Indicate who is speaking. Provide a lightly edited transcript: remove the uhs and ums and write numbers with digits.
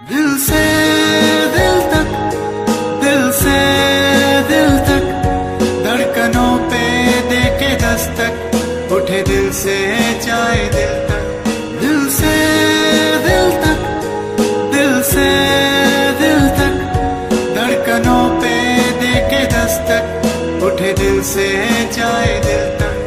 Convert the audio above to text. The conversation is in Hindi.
Speaker 1: दिल से दिल तक, दिल से दिल तक, धड़कनों पे देके दस्तक, उठे दिल से जाए दिल तक। दिल से दिल तक, दिल से दिल तक, धड़कनों पे देके दस्तक, उठे दिल से जाए दिल तक।